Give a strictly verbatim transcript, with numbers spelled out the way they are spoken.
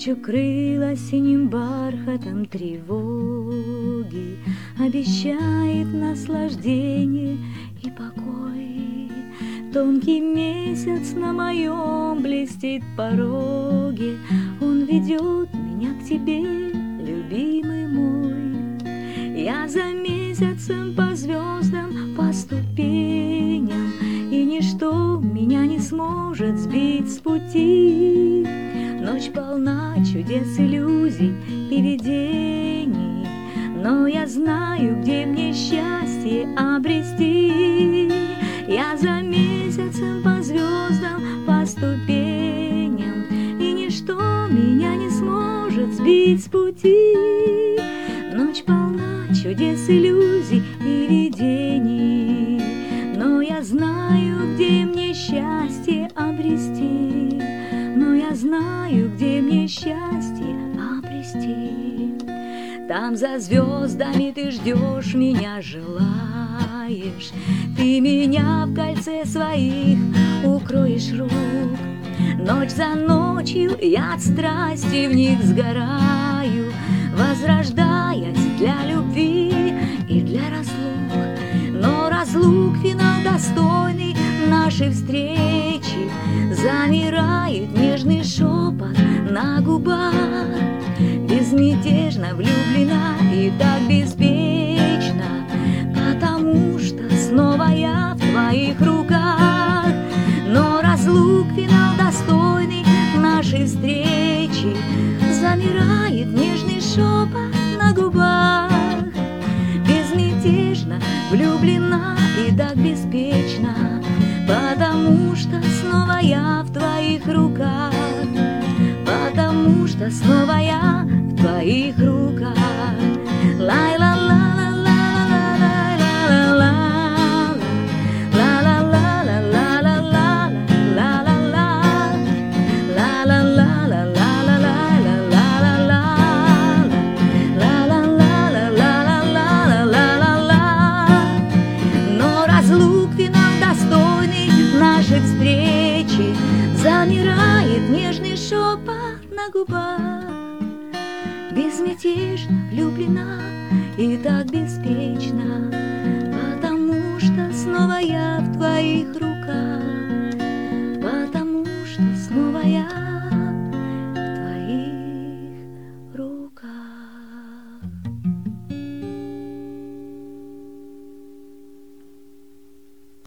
Ночь укрыла синим бархатом тревоги, обещает наслаждение и покой. Тонкий месяц на моем блестит пороге, он ведет меня к тебе, любимый мой. Я за месяцем по звездам, по ступеням, и ничто меня не сможет сбить с пути. Ночь полна чудес, иллюзий и видений, но я знаю, где мне счастье обрести. Я за месяцем по звездам, по ступеням, и ничто меня не сможет сбить с пути. Ночь полна чудес, иллюзий и видений, но я знаю, где мне счастье обрести. Но я знаю, где мне счастье обрести. Там за звездами ты ждешь меня, желаешь, ты меня в кольце своих укроешь рук. Ночь за ночью я от страсти в них сгораю, возрождаясь для любви и для разлук. Но разлук финал достойный нашей встречи, замирает нежный шепот на губах. Безмятежно влюблена и так беспечно, потому что снова я в твоих руках. Но разлук финал достойный нашей встречи, замирает нежный шепот на губах. Безмятежно влюблена и так беспечно, потому что снова я в твоих руках. Потому что снова я в твоих руках. Но разлук финал достойный нашей встречи, замирает нежный шепот на губах. Безмятежно влюблена и так беспечно, потому что снова я в твоих руках.